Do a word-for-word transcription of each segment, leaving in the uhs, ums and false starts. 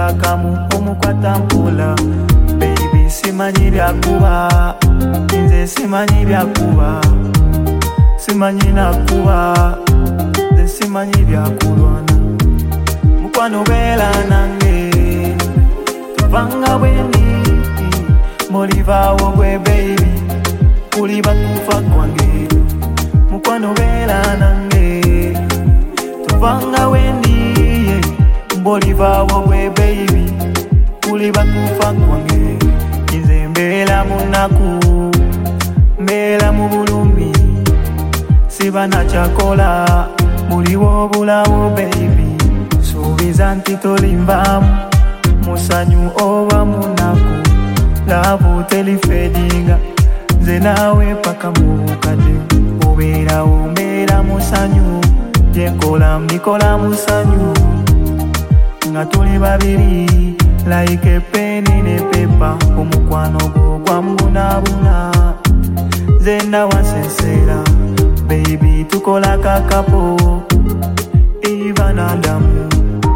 mukakamu omukwata mpola. Baby simanyi byakuba, nze simanyi byakuba, simanyi nakuba, nze simanyi byakulwana. Mukwano beera nange tuvanga bwendi, molivaawo gwe baby kuli bakufa kwange. Mukwano beera nange tuvanga wendi, molivaawo gwe baby kuli bakufa kwange. Nze mbeera munaku, mbeera mu bulumi, siba nakyakola buliwo bulawo baby. Suubiza nti tolimbamu musanyu oba munaku, laavu telifedinga nze naawe paka mu bukadde. Obeerawo mbeera musanyu, byenkola mbikola musanyu, nga tuli babiri like a pen in a paper. Omukwano gwo gwambunabuna, nze nawansensera baby tukola kakapo even Adamu.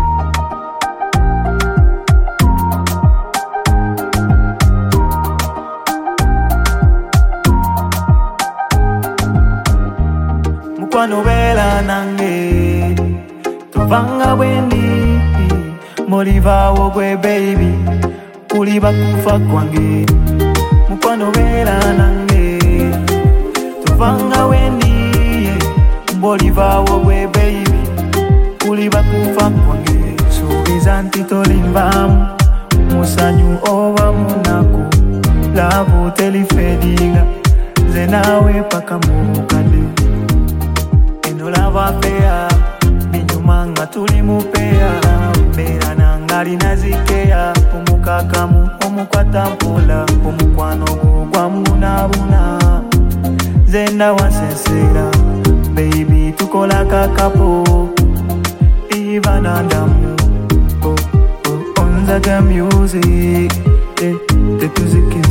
Mukwano beera nange tuvanga bwendi, molivaawo gwe baby kuli bakufa kwange. Mukwano beera nange tuvanga wendi, molivaawo gwe baby kuli bakufa kwange. Suubiza nti tolimbamu musanyu oba munaku, laavu telifedinga nze naawe paka mu bukadde. Eno lava peya binyuma nga tuli mupeya, mbeera nange alina zikeya. Omukakamu omukwata mpola, omukwano gwo gwambunabuna, nze nawansensera baby tukola kakapo even Adamu. Oh, oh, on the music, eh, tetuzike